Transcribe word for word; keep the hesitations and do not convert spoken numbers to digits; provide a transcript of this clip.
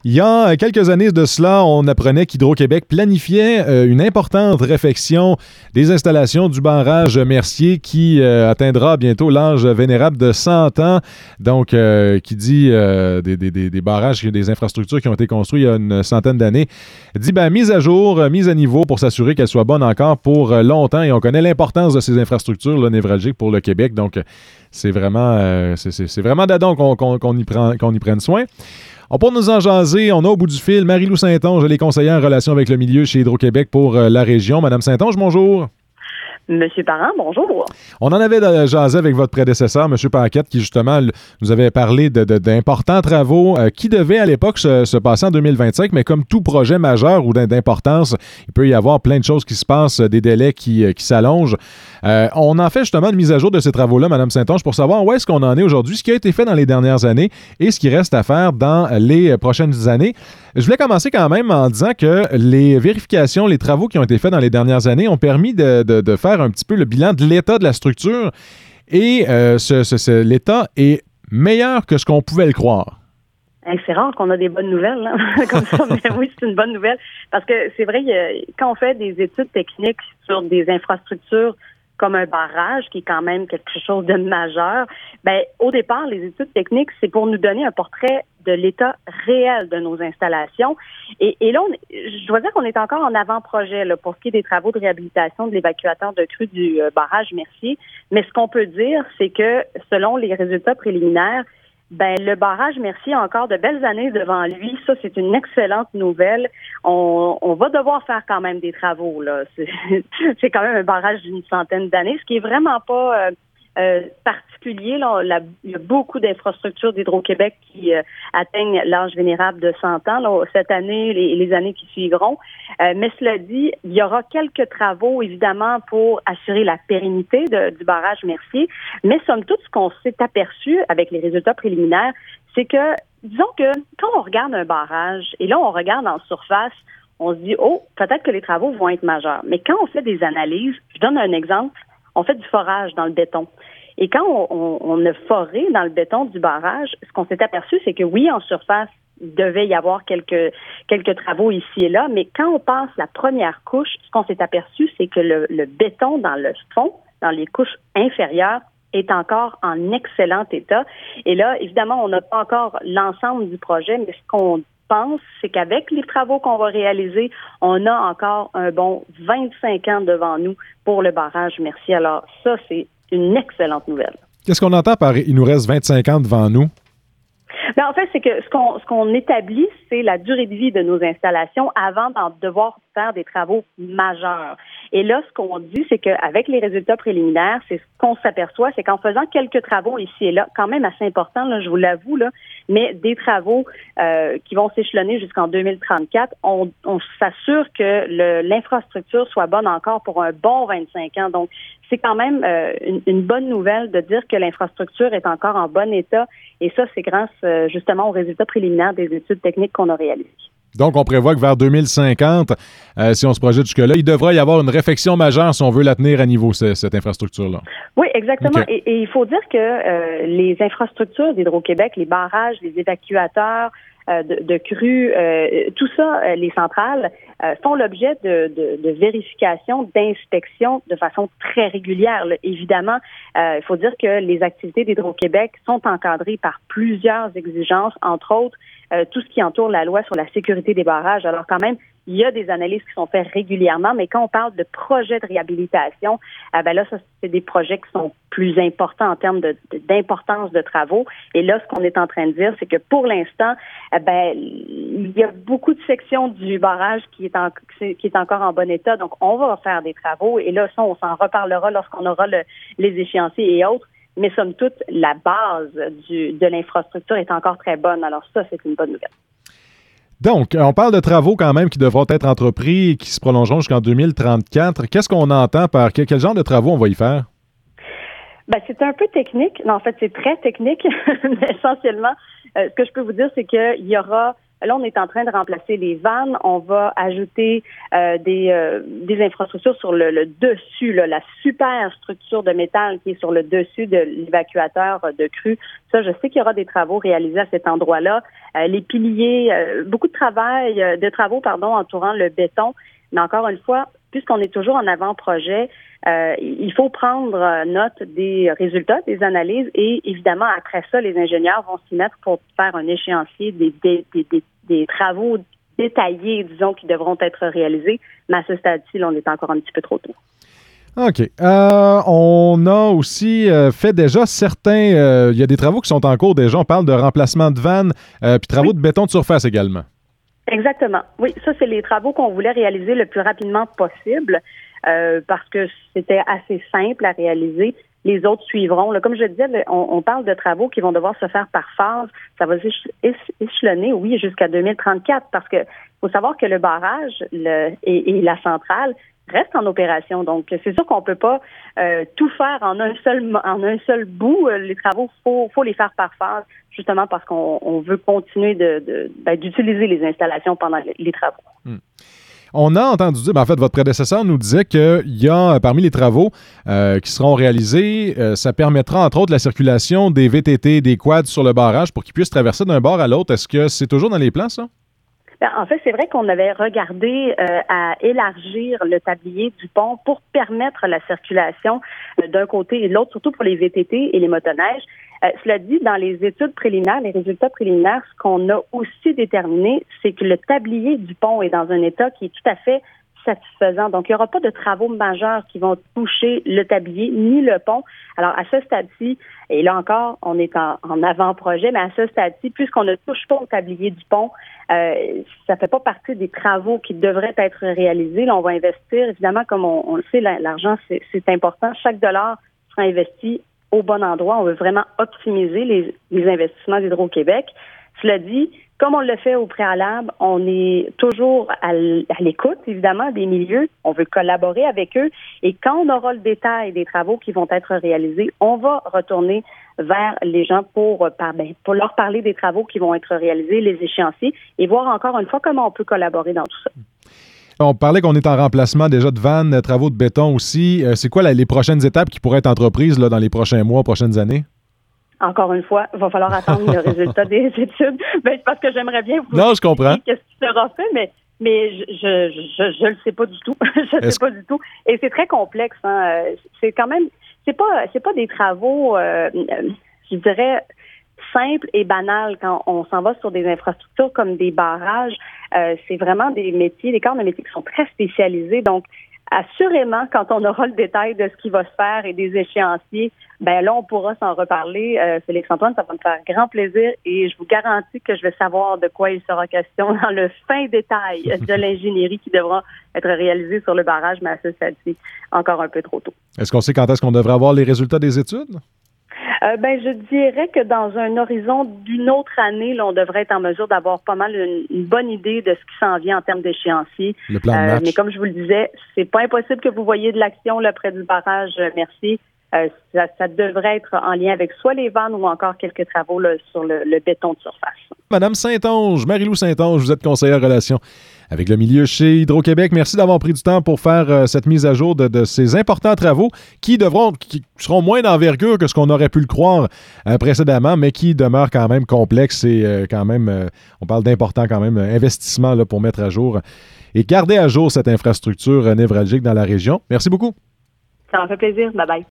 Il y a quelques années de cela, on apprenait qu'Hydro-Québec planifiait euh, une importante réfection des installations du barrage Mercier qui euh, atteindra bientôt l'âge vénérable de cent ans. Donc, euh, qui dit euh, des, des, des barrages, des infrastructures qui ont été construites il y a une centaine d'années, dit ben, mise à jour, mise à niveau pour s'assurer qu'elles soient bonnes encore pour longtemps. Et on connaît l'importance de ces infrastructures là, névralgiques pour le Québec. Donc, c'est vraiment, euh, c'est, c'est, c'est vraiment d'adon qu'on, qu'on, qu'on, y prend, qu'on y prenne soin. On pour nous en jaser, on a au bout du fil Marie-Lou Saint-Onge, elle est conseillère en relation avec le milieu chez Hydro-Québec pour euh, la région. Madame Saint-Onge, bonjour. Monsieur Parent, bonjour. On en avait jasé avec votre prédécesseur, M. Paquette, qui justement nous avait parlé de, de, d'importants travaux euh, qui devaient à l'époque se, se passer en deux mille vingt-cinq, mais comme tout projet majeur ou d'importance, il peut y avoir plein de choses qui se passent, des délais qui, qui s'allongent. Euh, on en fait justement une mise à jour de ces travaux-là, Mme Saint-Onge, pour savoir où est-ce qu'on en est aujourd'hui, ce qui a été fait dans les dernières années et ce qui reste à faire dans les prochaines années. Je voulais commencer quand même en disant que les vérifications, les travaux qui ont été faits dans les dernières années ont permis de, de, de faire un petit peu le bilan de l'état de la structure et euh, ce, ce, ce, l'état est meilleur que ce qu'on pouvait le croire. C'est rare qu'on a des bonnes nouvelles, hein? Comme ça, mais oui, c'est une bonne nouvelle. Parce que c'est vrai, quand on fait des études techniques sur des infrastructures comme un barrage, qui est quand même quelque chose de majeur, ben au départ, les études techniques, c'est pour nous donner un portrait de l'état réel de nos installations. Et, et là, on, je dois dire qu'on est encore en avant-projet là, pour ce qui est des travaux de réhabilitation de l'évacuateur de crue du euh, barrage Mercier. Mais ce qu'on peut dire, c'est que selon les résultats préliminaires, ben le barrage Mercier a encore de belles années devant lui. Ça, c'est une excellente nouvelle. On, on va devoir faire quand même des travaux, là. C'est, c'est quand même un barrage d'une centaine d'années, ce qui est vraiment pas euh, euh, particulier. Là. La, il y a beaucoup d'infrastructures d'Hydro-Québec qui euh, atteignent l'âge vénérable de cent ans, là, cette année et les, les années qui suivront. Euh, mais cela dit, il y aura quelques travaux, évidemment, pour assurer la pérennité de, du barrage Mercier. Mais somme toute, ce qu'on s'est aperçu avec les résultats préliminaires, c'est que, disons que quand on regarde un barrage, et là, on regarde en surface, on se dit, oh, peut-être que les travaux vont être majeurs. Mais quand on fait des analyses, je donne un exemple, on fait du forage dans le béton. Et quand on, on, on a foré dans le béton du barrage, ce qu'on s'est aperçu, c'est que oui, en surface, il devait y avoir quelques quelques travaux ici et là, mais quand on passe la première couche, ce qu'on s'est aperçu, c'est que le, le béton dans le fond, dans les couches inférieures, est encore en excellent état. Et là, évidemment, on n'a pas encore l'ensemble du projet, mais ce qu'on pense, c'est qu'avec les travaux qu'on va réaliser, on a encore un bon vingt-cinq ans devant nous pour le barrage Mercier. Alors ça, c'est une excellente nouvelle. Qu'est-ce qu'on entend par « il nous reste vingt-cinq ans devant nous » ? Ben, en fait, c'est que ce qu'on, ce qu'on établit, c'est la durée de vie de nos installations avant d'en devoir faire des travaux majeurs. Et là, ce qu'on dit, c'est qu'avec les résultats préliminaires, c'est ce qu'on s'aperçoit, c'est qu'en faisant quelques travaux ici et là, quand même assez importants, là, je vous l'avoue, là, mais des travaux euh, qui vont s'échelonner jusqu'en deux mille trente-quatre, on, on s'assure que le, l'infrastructure soit bonne encore pour un bon vingt-cinq ans. Donc, c'est quand même euh, une, une bonne nouvelle de dire que l'infrastructure est encore en bon état. Et ça, c'est grâce euh, justement aux résultats préliminaires des études techniques qu'on a réalisées. Donc, on prévoit que vers deux mille cinquante, euh, si on se projette jusque-là, il devrait y avoir une réfection majeure si on veut la tenir à niveau, cette, cette infrastructure-là. Oui, exactement. Okay. Et, et il faut dire que euh, les infrastructures d'Hydro-Québec, les barrages, les évacuateurs, euh, de, de crues, euh, tout ça, euh, les centrales, euh, font l'objet de, de, de vérification, d'inspection de façon très régulière. Là. Évidemment, euh, il faut dire que les activités d'Hydro-Québec sont encadrées par plusieurs exigences, entre autres, Euh, tout ce qui entoure la loi sur la sécurité des barrages. Alors quand même, il y a des analyses qui sont faites régulièrement, mais quand on parle de projets de réhabilitation, euh, ben là, ça, c'est des projets qui sont plus importants en termes de, de, d'importance de travaux. Et là, ce qu'on est en train de dire, c'est que pour l'instant, euh, ben il y a beaucoup de sections du barrage qui est, en, qui est encore en bon état. Donc, on va faire des travaux. Et là, ça, on s'en reparlera lorsqu'on aura le, les échéanciers et autres. Mais somme toute, la base du, de l'infrastructure est encore très bonne. Alors ça, c'est une bonne nouvelle. Donc, on parle de travaux quand même qui devront être entrepris et qui se prolongeront jusqu'en deux mille trente-quatre. Qu'est-ce qu'on entend par quel, quel genre de travaux on va y faire? Ben, c'est un peu technique. Non, en fait, c'est très technique. Mais essentiellement, euh, ce que je peux vous dire, c'est qu'il y aura Là, on est en train de remplacer les vannes. On va ajouter euh, des, euh, des infrastructures sur le, le dessus, là, la super structure de métal qui est sur le dessus de l'évacuateur de crue. Ça, je sais qu'il y aura des travaux réalisés à cet endroit-là. Euh, les piliers, euh, beaucoup de travail, euh, de travaux, pardon, entourant le béton. Mais encore une fois, puisqu'on est toujours en avant-projet, euh, il faut prendre note des résultats, des analyses et évidemment, après ça, les ingénieurs vont s'y mettre pour faire un échéancier des, des, des, des, des travaux détaillés, disons, qui devront être réalisés. Mais à ce stade-ci, là, on est encore un petit peu trop tôt. OK. Euh, on a aussi euh, fait déjà certains... Euh, il y a des travaux qui sont en cours déjà. On parle de remplacement de vannes euh, puis travaux oui. de béton de surface également. Exactement. Oui, ça, c'est les travaux qu'on voulait réaliser le plus rapidement possible euh, parce que c'était assez simple à réaliser. Les autres suivront. Là, comme je le disais, on, on parle de travaux qui vont devoir se faire par phase. Ça va échelonner, oui, jusqu'à deux mille trente-quatre parce que faut savoir que le barrage le, et, et la centrale restent en opération. Donc, c'est sûr qu'on peut pas euh, tout faire en un seul en un seul bout. Les travaux, faut faut les faire par phase, justement parce qu'on on veut continuer de, de ben, d'utiliser les installations pendant les, les travaux. Hmm. On a entendu dire, ben en fait, votre prédécesseur nous disait qu'il y a, parmi les travaux euh, qui seront réalisés, euh, ça permettra entre autres la circulation des V T T, des quads sur le barrage pour qu'ils puissent traverser d'un bord à l'autre. Est-ce que c'est toujours dans les plans, ça? En fait, c'est vrai qu'on avait regardé euh, à élargir le tablier du pont pour permettre la circulation euh, d'un côté et de l'autre, surtout pour les V T T et les motoneiges. Euh, cela dit, dans les études préliminaires, les résultats préliminaires, ce qu'on a aussi déterminé, c'est que le tablier du pont est dans un état qui est tout à fait satisfaisant. Donc, il n'y aura pas de travaux majeurs qui vont toucher le tablier ni le pont. Alors, à ce stade-ci, et là encore, on est en, en avant-projet, mais à ce stade-ci, puisqu'on ne touche pas au tablier du pont, euh, ça ne fait pas partie des travaux qui devraient être réalisés. Là, on va investir. Évidemment, comme on, on le sait, l'argent, c'est, c'est important. Chaque dollar sera investi au bon endroit. On veut vraiment optimiser les, les investissements d'Hydro-Québec. Cela dit, comme on le fait au préalable, on est toujours à l'écoute, évidemment, des milieux. On veut collaborer avec eux. Et quand on aura le détail des travaux qui vont être réalisés, on va retourner vers les gens pour, ben, pour leur parler des travaux qui vont être réalisés, les échéanciers, et voir encore une fois comment on peut collaborer dans tout ça. On parlait qu'on est en remplacement déjà de vannes, travaux de béton aussi. Euh, c'est quoi là, les prochaines étapes qui pourraient être entreprises là, dans les prochains mois, prochaines années? Encore une fois, il va falloir attendre le résultat des études. Ben, parce que j'aimerais bien vous non, je comprends. Qu'est-ce qui sera fait, mais, mais je je je le sais pas du tout. je ne sais pas du tout. Et c'est très complexe. Hein. C'est quand même, c'est pas c'est pas des travaux, euh, je dirais, simples et banals quand on s'en va sur des infrastructures comme des barrages. Euh, c'est vraiment des métiers, des corps de métiers qui sont très spécialisés. Donc, assurément, quand on aura le détail de ce qui va se faire et des échéanciers, ben là, on pourra s'en reparler. Euh, Félix-Antoine, ça va me faire grand plaisir et je vous garantis que je vais savoir de quoi il sera question dans le fin détail de l'ingénierie qui devra être réalisée sur le barrage, mais à ce stade-ci, encore un peu trop tôt. Est-ce qu'on sait quand est-ce qu'on devrait avoir les résultats des études? Euh, ben, je dirais que dans un horizon d'une autre année, là, on devrait être en mesure d'avoir pas mal une, une bonne idée de ce qui s'en vient en termes d'échéancier. Le plan de match. Euh, mais comme je vous le disais, c'est pas impossible que vous voyez de l'action là, près du barrage euh, Mercier. Euh, ça, ça devrait être en lien avec soit les vannes ou encore quelques travaux là, sur le, le béton de surface. Madame Saint-Onge, Marie-Lou Saint-Onge, vous êtes conseillère relations avec le milieu chez Hydro-Québec. Merci d'avoir pris du temps pour faire euh, cette mise à jour de, de ces importants travaux qui devront, qui seront moins d'envergure que ce qu'on aurait pu le croire euh, précédemment, mais qui demeurent quand même complexes et euh, quand même, euh, on parle d'importants quand même investissements là, pour mettre à jour et garder à jour cette infrastructure névralgique dans la région. Merci beaucoup. Ça m'a fait plaisir. Bye bye.